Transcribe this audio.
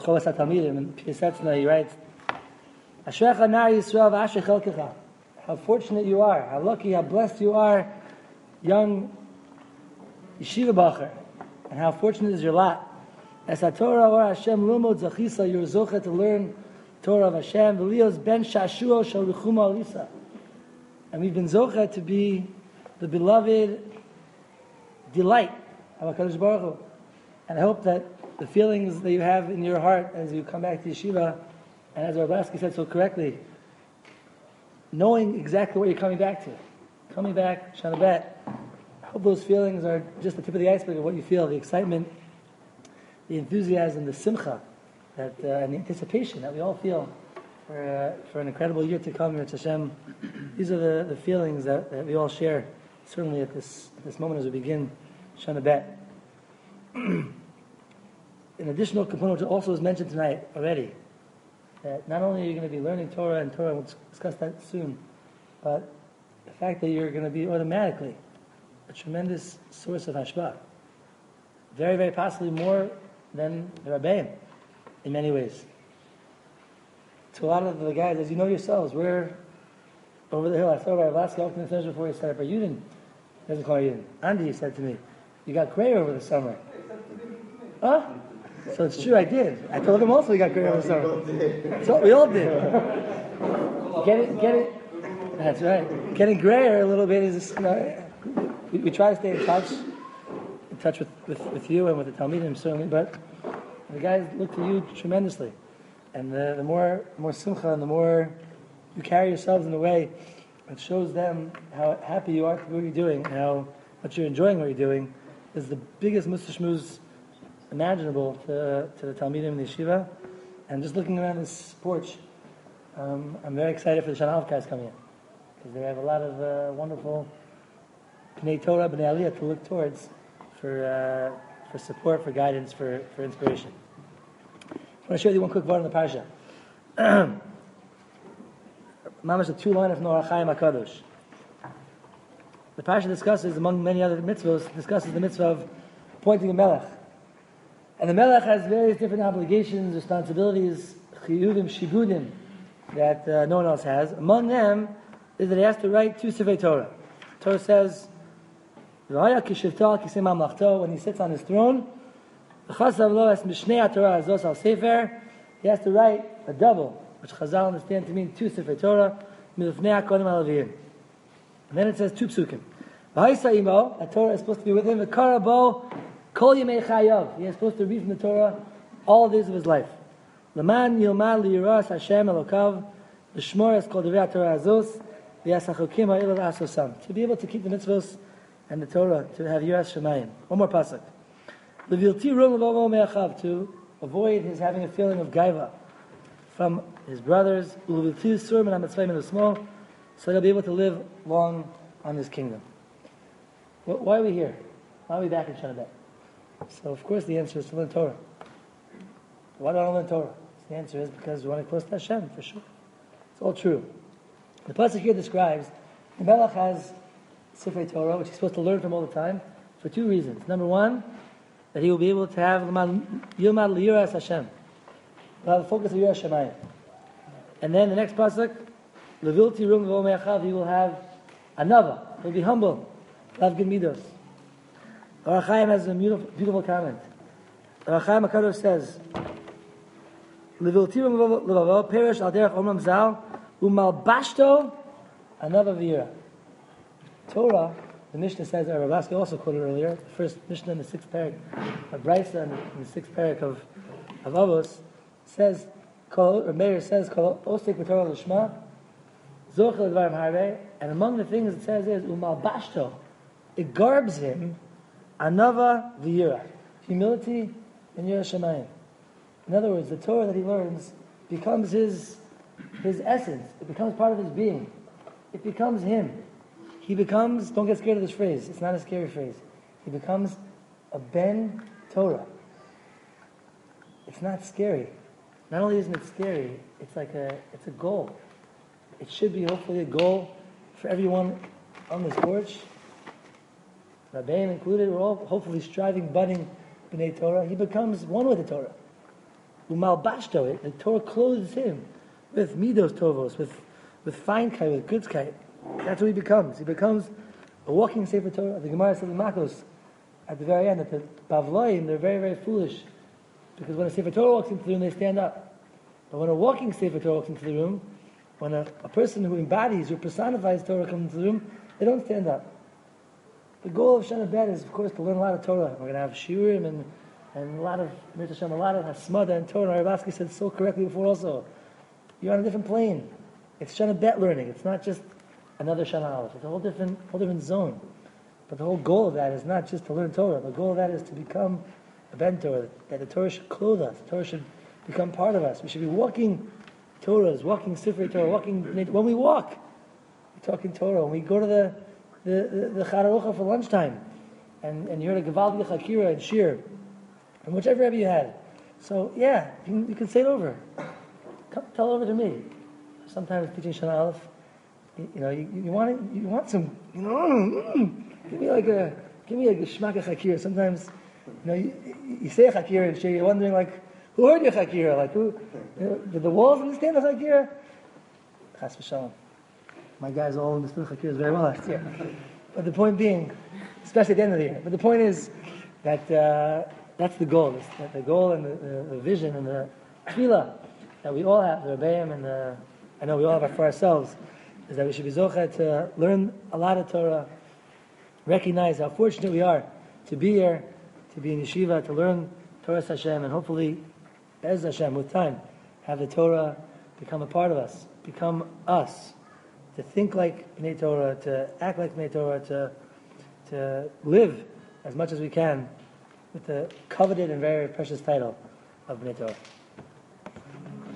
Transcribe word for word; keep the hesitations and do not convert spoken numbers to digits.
Chovas HaTalmidim, in Piyasetzna, he writes, Ashrecha nar Yisrael v'asher chelkecha. How fortunate you are, how lucky, how blessed you are, young yeshiva bacher, and how fortunate is your lot. As HaTorah or Hashem lumod zachisa, you're zocha to learn Torah of Hashem, v'lios ben shashuo shel rechuma alisa. And we've been zocha to be the beloved delight of HaKadosh Baruch Hu. And I hope that the feelings that you have in your heart as you come back to yeshiva, and as Rablaski said so correctly, knowing exactly what you're coming back to, coming back, Shana Bet, I hope those feelings are just the tip of the iceberg of what you feel, the excitement, the enthusiasm, the simcha, that, uh, and the anticipation that we all feel for, uh, for an incredible year to come here at Hashem. These are the, the feelings that, that we all share, certainly at this, at this moment as we begin Shana Bet. An additional component which also was mentioned tonight already, that not only are you going to be learning Torah, and Torah, we'll discuss that soon, but the fact that you're going to be automatically a tremendous source of hashpah. Very, very possibly more than the Rabbeim, in many ways. To a lot of the guys, as you know yourselves, we're over the hill. I saw Rabbi Lasky walked in the center before he said it, but you didn't. He doesn't call you Yudin. Andy said to me, you got gray over the summer. Huh? So it's true, I did. I told him also he got gray over the summer. So we all did. Get it, get it. That's right. Getting grayer a little bit is, you know, we, we try to stay in touch, in touch with, with, with you and with the Talmidim certainly, but the guys look to you tremendously. And the, the more the more simcha and the more you carry yourselves in a way, it shows them how happy you are to do what you're doing, and how much you're enjoying what you're doing, is the biggest mustashmuz imaginable to, to the Talmidim and the Yeshiva. And just looking around this porch, um, I'm very excited for the Shana Aleph guys coming in, because they have a lot of uh, wonderful B'nai Torah, B'nai Aliyah to look towards for uh, for support, for guidance, for, for inspiration. I want to share with you one quick word on the parsha. Mamash, the two line of Noach Chaim HaKadosh. The parsha discusses, among many other mitzvahs, discusses the mitzvah of appointing a melech. And the melech has various different obligations, responsibilities, chiyuvim, shibudim, that uh, no one else has. Among them is that he has to write two Sifrei Torah. Torah says, when he sits on his throne, he has to write a double, which Chazal understand to mean two Sifrei Torah, and then it says two psukim. That Torah is supposed to be with him. He is supposed to read from the Torah all the days of his life. To be able to keep the mitzvahs and the Torah, to have Yiras Shemayim. One more pasuk. To avoid his having a feeling of gaiva from his brothers, so he'll be able to live long on his kingdom. Why are we here? Why are we back in Shana Bet? So, of course, the answer is to learn Torah. Why don't I learn Torah? The answer is because we want to close to Hashem, for sure. It's all true. The pasuk here describes the Melech has Sifrei Torah, which he's supposed to learn from all the time, for two reasons. Number one, that he will be able to have Yilmad Liyiras Hashem. He'll have the focus of Yiras Shemayim. And then the next pasuk, Levilti Rum V'O Me'achav, he will have another. He'll be humble. He'll have good midos. Orach Chaim has a beautiful, beautiful comment. Orach Chaim HaKadosh says, Levilti Rum V'O Perish Al Derech Omram Zal Umal Bashto Another V'Yira. Torah, the Mishnah says, or Rav Lasky also quoted earlier, the first Mishnah in the sixth parak, or Brisa in the sixth parak of, of Avos, says, or Meir says, Osek B'Torah L'Shma, Zochel D'varim Harvei, and among the things it says is, Umal Bashto, it garbs him, Anava V'Yira, humility and Yiras Shemayim. In other words, the Torah that he learns becomes his, his essence, it becomes part of his being, it becomes him. He becomes, don't get scared of this phrase, it's not a scary phrase. He becomes a Ben Torah. It's not scary. Not only isn't it scary, it's like a, it's a goal. It should be hopefully a goal for everyone on this porch. Rabbein included, we're all hopefully striving, budding B'nai Torah. He becomes one with the Torah. umalbashto, the Torah clothes him with midos tovos, with with fine kai, with good kai. That's what he becomes. He becomes a walking Sefer Torah. The Gemara says in Makos at the very end that the Bavloim, they're very, very foolish, because when a Sefer Torah walks into the room, they stand up. But when a walking Sefer Torah walks into the room, when a, a person who embodies, who personifies Torah comes into the room, they don't stand up. The goal of Shana Bet is, of course, to learn a lot of Torah. We're going to have shiurim and and a lot of Mir Hashem, a lot of Hasmada and Torah. Rabasky said so correctly before also. You're on a different plane. It's Shana Bet learning. It's not just another Shana Aleph. It's a whole different, whole different zone. But the whole goal of that is not just to learn Torah. The goal of that is to become a Ben Torah. That the Torah should clothe us. The Torah should become part of us. We should be walking Torahs, walking Sifrei Torah, walking. When we walk, we're talking Torah. When we go to the the the, the Chararucha for lunchtime, and and you heard a Gevaldi Chakira and Shir, and whichever Rebbe you had. So yeah, you can, you can say it over. Come, tell it over to me. Sometimes teaching Shana Aleph, you, you know, you, you want it, you want some, you know, mm, give me like a, give me like a Shmaka Chakira. Sometimes, you know, you, you say a Chakira and Shir, you're wondering like, who heard your Chakira? Like who? You know, did the walls understand the Chakira? Chas v'shalom. My guys all understood Chakira very well last year. But the point being, especially at the end of the year. But the point is that uh, that's the goal. It's that the goal and the, the, the vision and the tefillah that we all have, the Rebbeim and the, I know we all have it for ourselves, is that we should be zocheh to learn a lot of Torah, recognize how fortunate we are to be here, to be in yeshiva, to learn Torah Hashem, and hopefully, Bez Hashem, with time, have the Torah become a part of us, become us, to think like Bnei Torah, to act like Bnei Torah, to to live as much as we can with the coveted and very precious title of Bnei Torah.